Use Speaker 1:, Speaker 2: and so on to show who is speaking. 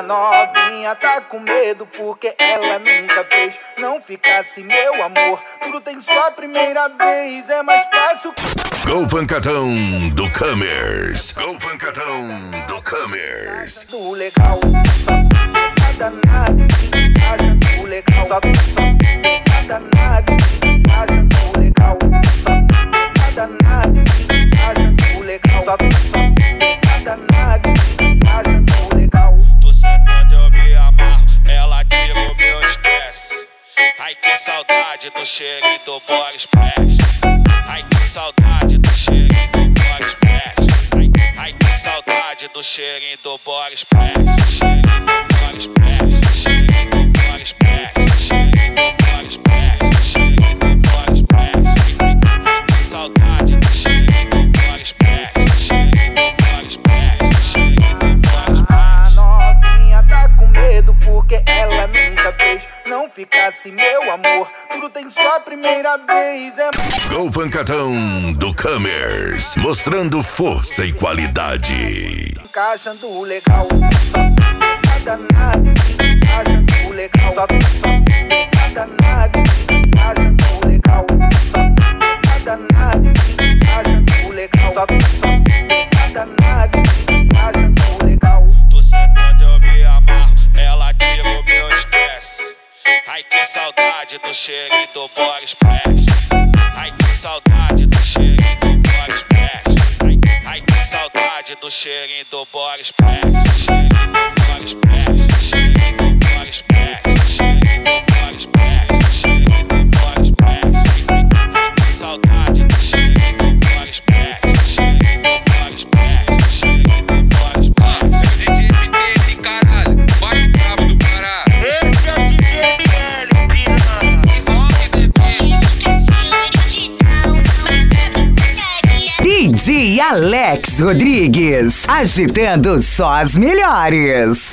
Speaker 1: novinha tá com medo porque ela nunca fez. Não ficasse meu amor, tudo tem só primeira vez. É mais fácil.
Speaker 2: Go Pancadão do Commerce. Go Pancadão do Commerce.
Speaker 1: Do legal, só nada nada. Acha do legal, só nada nada. Acha do legal, só nada nada. Acha do legal, só nada nada. Acha do legal.
Speaker 3: Tô sentando, eu me amarro, ela tira o meu estresse. Ai que saudade do cheirinho do body splash. Ai que saudade do cheirinho do body splash. Ai que saudade do cheirinho do body splash. Cheirinho do body splash. Cheirinho do body splash. Cheirinho do body splash. Cheirinho do body splash. Ai que saudade do cheirinho do body splash. Cheirinho do body splash. Cheirinho do body splash.
Speaker 1: A novinha tá com medo porque ela nunca fez. Não ficasse meu amor, tudo tem só primeira vez. É
Speaker 2: Go Pancadão do Commerce, mostrando força e qualidade.
Speaker 1: caixa do legal, só nada nada. Caixa do legal, só nada nada. Caixa do legal, só nada nada. Caixa do legal, só nada nada. Caixa do legal.
Speaker 3: Tô sentando, eu me amarro, ela tira o meu estresse. Ai que saudade do cheirinho do body splash. Ai que saudade do cheirinho do body splash. Ai que saudade do cheirinho do body splash. Cheirinho do body splash. Cheirinho do body splash. Cheirinho do body splash. Cheirinho do body splash. Ai que saudade do cheirinho do body splash. Cheirinho do body splash. Cheirinho do body splash.
Speaker 4: É o DJ ML, caralho, mais brabo do Pará.
Speaker 5: Esse é o DJ ML, piranha.
Speaker 4: Envolve, bebê.
Speaker 6: DJ Alex Rodrigues, agitando só as melhores.